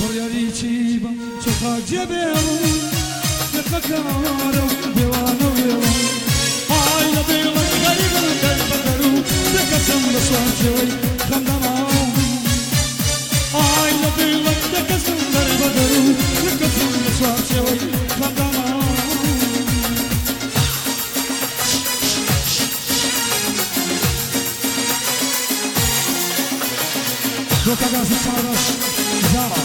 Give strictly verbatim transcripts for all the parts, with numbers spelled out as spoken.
بڕیاریی چۆخا جێبێڵم لەقەکارە و دێوانە وێڵم ئای لە بێڵم غەریبم دەربەدەر و دەکەسم لە سوارچێوەی خەندەماوم ئای لە بێڵم دەکەسم دەربەدەر و دەکەسم لە سوارچێوەی خەندەماوم Troca das espadas, Zara.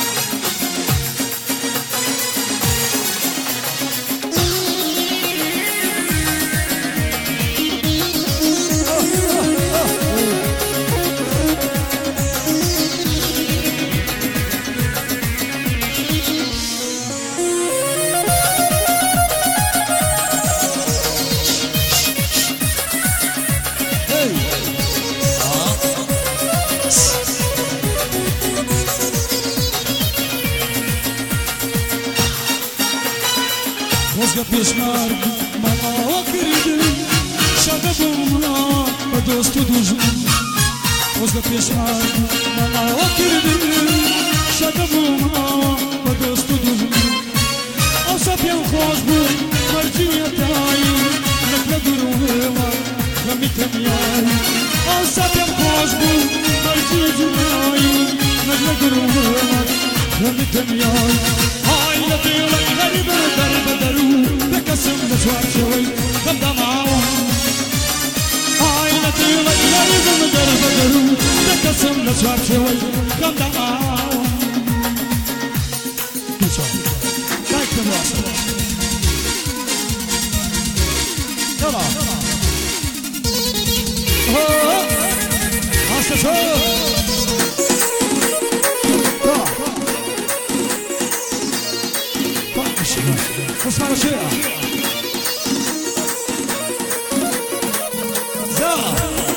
Mozga pişmar bana kirdi, şada bulmuna dostu düşman. Mozga pişmar bana kirdi, şada bulmuna dostu düşman. Asapyan xoş bu merciyetay, nakla duruva, kamitem yay. Asapyan xoş bu merciyetay, nakla duruva, kamitem yay. Hayla diyorlar garibe derbederu, bekasım da çarşıvay kandamağım. Hayla diyorlar garibe derbederu, bekasım da çarşıvay kandamağım. Lütfen, kalkın varsa. Tamam. Oh, hastası. Osman Şıra Zara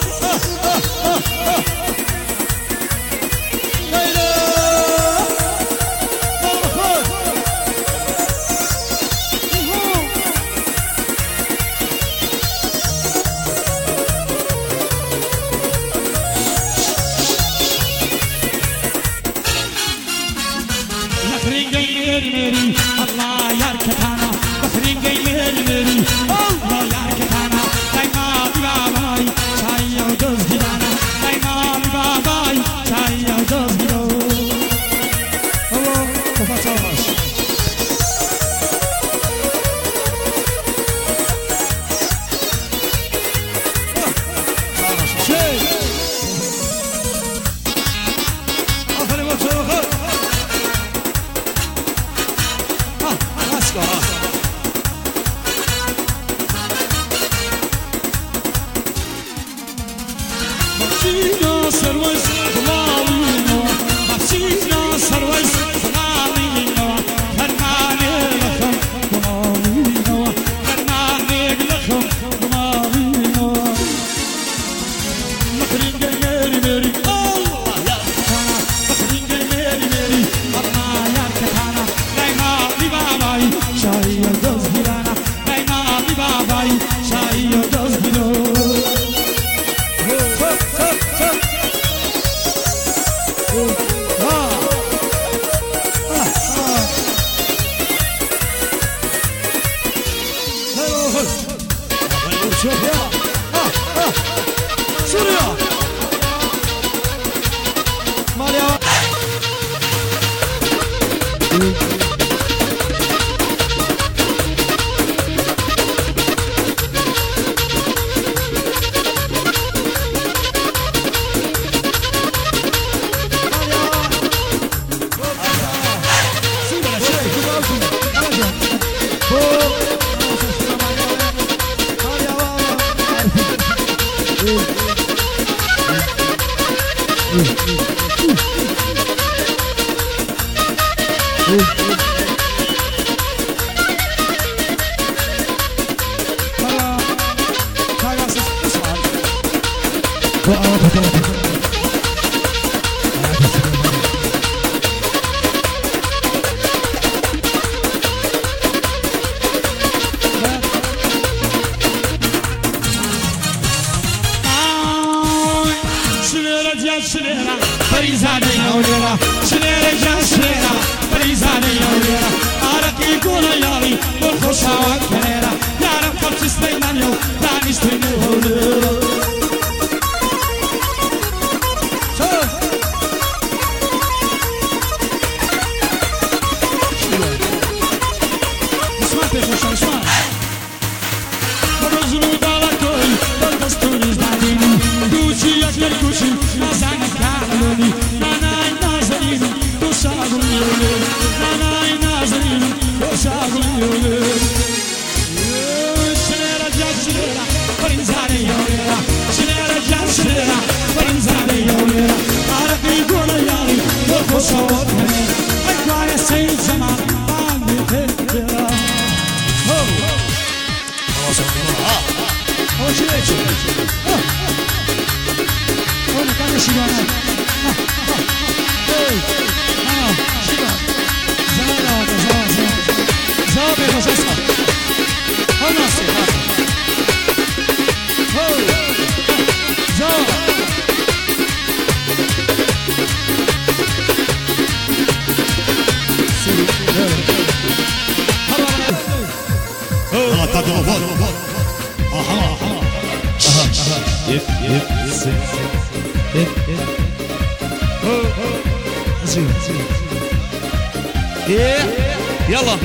Leyla Mahmut Nakrin gaymer meri Allah yar ketana Nakrin gaymer meri Allah yar ketana Dayma bir babay çayya göz gidana Dayma bir babay çayya göz gidana Allah kafa çalmaz Şey Aferin bakalım Marcina Sarvais Lalino Marcina Sarvais Lalino Karmane lakham Lalino Karmane lakham Lalino Nakrin gayeri meri Allah ya kana Nakrin gayeri meri Allah ya kana Dayma bir babay şayya göz girana Dayma bir babay şayya göz girana Suriye Maria Şilera, şilera, Paris'a بريزاني يوليرا شليرة جان شليرة بريزاني يوليرا عرقي يقول يالي بالخشة والكليرة يعرف قبش سليمان يو دانيش تيني يوليرا اسمع تيخوش اسمع برزلو دالكوي بالدستوريز ناديني دوشي يكر كوشي نازاني كاملوني ناناي نازنيني دوشاغل يولي ناناي نازنيني دوشاغل يولي شليرة جان شليرة برنزاني يوليرا شليرة جان شليرة برنزاني يوليرا عرقي يقول يالي بالخشة والكليرة أكوان السيد زمان عامي تكبيرا هو شو ليش؟ هون كان شيبانا. هاي ها شيبا. زمان هذا زمان زمان. زمان بيروح اسمع. هون ناسي. هو زمان. هلا تدور فوق اها اها يب يب يب يب هو زين زين يلا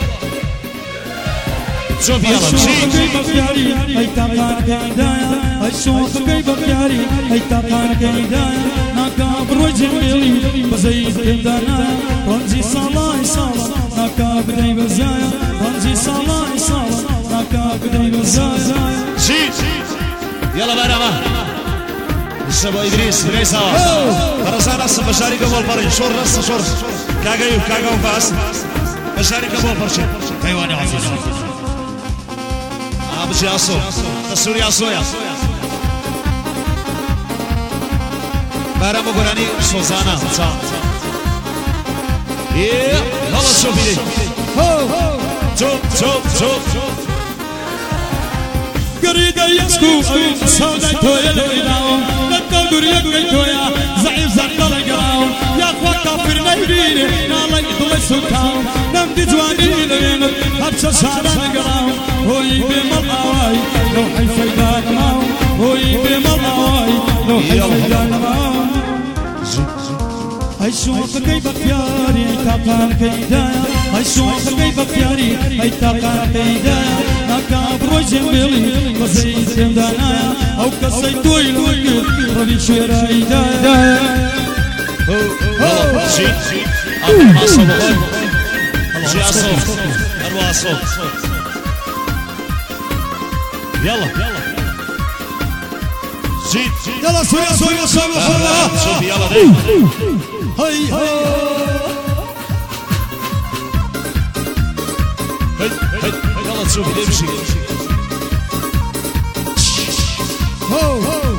شوف يلا مشي هاي تقان كيدايا الشوف كيف بياري هاي تقان كيدايا نكابر وجهي بزيد كيدانا رمزي صلاة صلاة نكابر داي بزايا رمزي صلاة صلاة نكابر داي بزايا شيت يلا بينا الشباب إدريس إدريس فرسان رس بشاري قبول فرين شور رس شور كاغيو كاغو باس بشاري قبول فرشين كيواني عزيز أبو ياسو تسوري ياسو يا بارامو غراني سوزانا صا إيه هلا شو بيدي شوف شوف شوف قريدا يسكو صودا تويا ليلاو لتدور يقي تويا زعيم زعطل قراو يا اخوة كافر نهديني نالا يطلع سلطاو نمدي جواني لين هبشا شارع قراو هو يبي مطاواي لو حي فيدان ماو هو يبي مطاواي لو حي فيدان ماو هاي شوف كيف بياري تاقان كيدايا هاي شوف كيف بياري هاي تاقان كيدايا نكابر وجميلي بزيد كمدانايا او كسيتو يلوكي ربي شويرا ايدايا هو شيت شيت الله صبر الله صوت الله صوت يلا يلا شيت يلا سويا سويا سويا شوف يلا دي هاي هاي يلا تشوف يمشي هو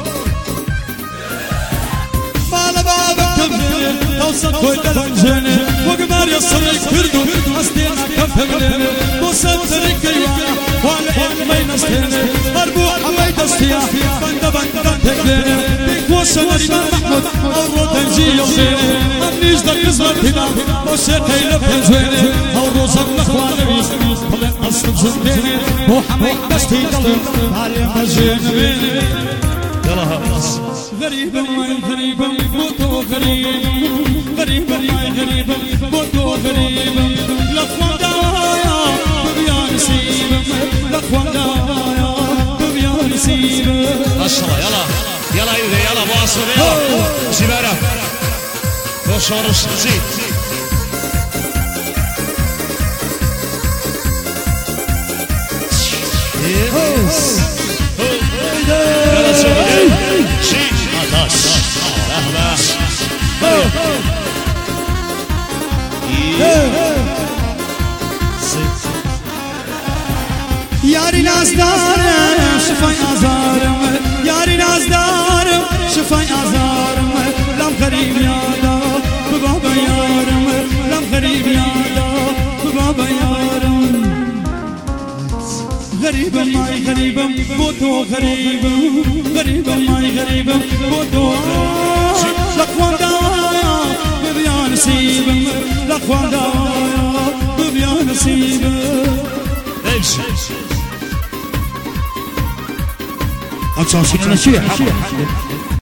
مالا بابا كمل توصل كل الفنجاني وقمار يصري كردو أستينا كفهمني وصل تريك يوانا والعين ما ينستيني مربوح ما يدستيا بند بند تكليني بيك وصل ريمان محمود أورو تنجي يوزيني أمنيش دا قزمت هنا وشيك هيلب تنزويني أورو زم أخواني طلق أصل زنديني وحميك دستي دلم علي مجين بيني يلا غريب ما غريب موتو غريب غريب ما غريب موتو غريب لخوان دايا ببيان سيب لخوان دايا ببيان سيب ما شاء الله يلا يلا يلا يلا بواصل يلا سيبارة وشورش زيد يلا سيبارة شيء عطاش رهبة ياري ناس دارم شفاي أزارم ياري ناس دارم شفاي أزارم لم غريب يادا ببابا يارم لم غريب يادا ببابا يارم غريب ماي غريب بوتو غريب غريب ماي غريب بوتو لخوان دايا خدایا دنیا نصیبه امشي هم صوصي انا شيء